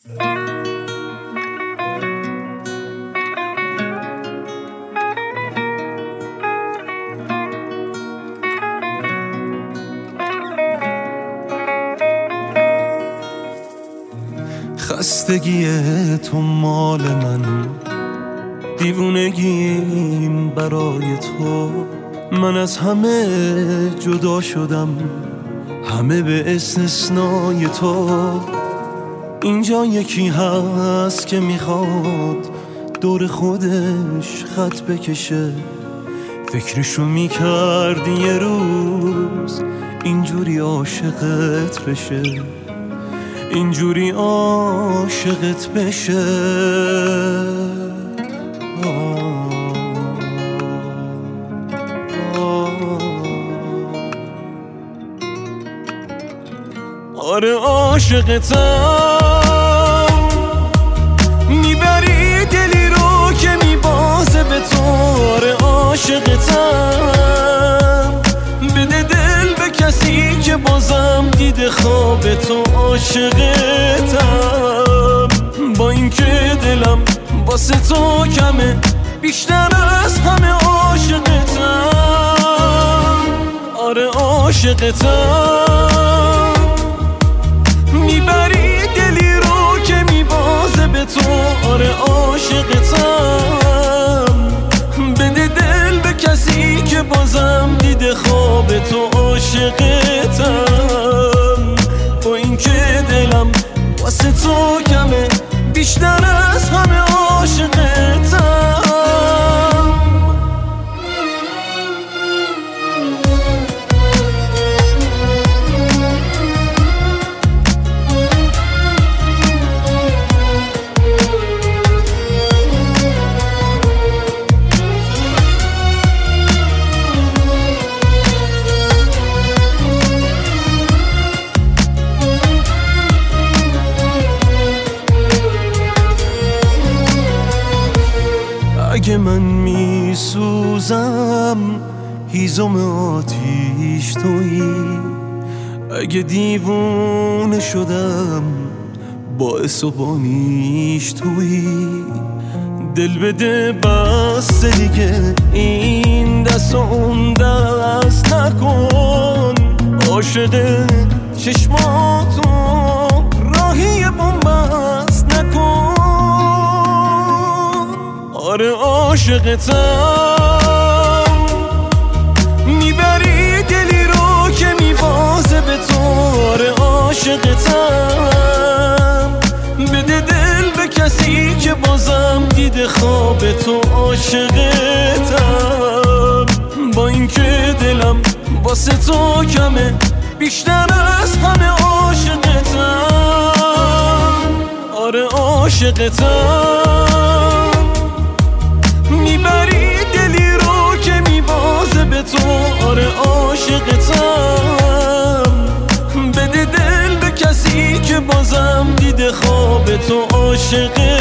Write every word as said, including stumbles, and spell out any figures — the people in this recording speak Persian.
خستگی تو مال من، دیوونگیم برای تو. من از همه جدا شدم، همه به استثنای تو. اینجا یکی هست که میخواد دور خودش خط بکشه. فکرشو میکردی یه روز اینجوری عاشقت بشه، اینجوری عاشقت بشه. آره عاشقتم، میبری دلی رو که میبازه به تو. آره عاشقتم، بده دل به کسی که بازم دیده خواب تو. عاشقتم، با اینکه دلم واسه تو کمه، بیشتر از همه عاشقتم. آره عاشقتم، میبری دلی رو که میبازه به تو. آره عاشقتم، بده دل به کسی که بازم دیده خواب تو. عاشقتم، با اینکه دلم واسه تو کمه، بیشتر از همه عاشقتم. اگه من میسوزم هیزم آتیش تویی، اگه دیوونه شدم باعث و بانیش تویی. دل بده بس دیگه این دست و اون دست نکن. عاشق چشماتو راهی بومبست نکن. آره عاشقتم، میبری دلی رو که میبازه به تو. آره عاشقتم، بده دل به کسی که بازم دیده خواب تو. عاشقتم، با اینکه دلم واسه تو کمه، بیشتر از همه عاشقتم. آره عاشقتم، میبری دلی رو که میبازه به تو. آره عاشقتم، بده دل به کسی که بازم دیده خواب تو. عاشق